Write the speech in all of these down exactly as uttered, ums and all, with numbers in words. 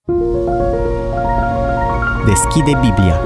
Deschide Biblia.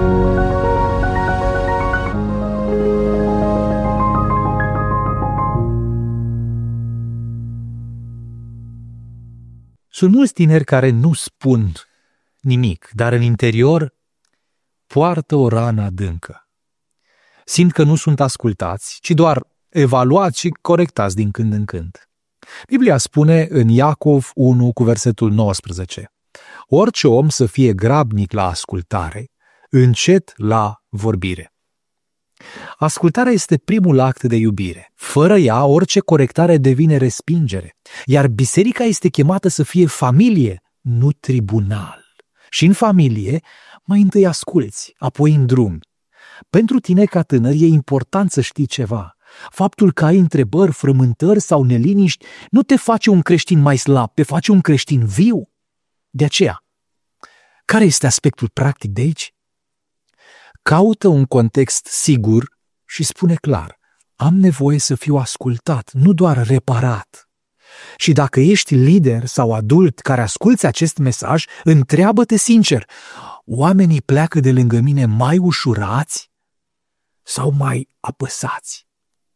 Sunt mulți tineri care nu spun nimic, dar în interior poartă o rană adâncă. Simt că nu sunt ascultați, ci doar evaluați și corectați din când în când. Biblia spune în Iacov unu cu versetul nouăsprezece: orice om să fie grabnic la ascultare, încet la vorbire. Ascultarea este primul act de iubire. Fără ea, orice corectare devine respingere. Iar biserica este chemată să fie familie, nu tribunal. Și în familie, mai întâi asculți, apoi îndrumi. Pentru tine, ca tânăr, e important să știi ceva. Faptul că ai întrebări, frământări sau neliniști nu te face un creștin mai slab, te face un creștin viu. De aceea, care este aspectul practic de aici? Caută un context sigur și spune clar: am nevoie să fiu ascultat, nu doar reparat. Și dacă ești lider sau adult care asculți acest mesaj, întreabă-te sincer: oamenii pleacă de lângă mine mai ușurați sau mai apăsați?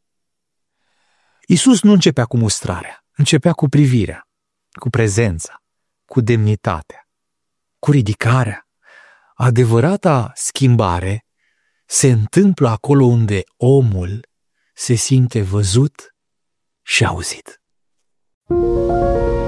Iisus nu începea cu mustrarea, începea cu privirea, cu prezența, cu demnitatea, cu ridicarea. Adevărata schimbare se întâmplă acolo unde omul se simte văzut și auzit.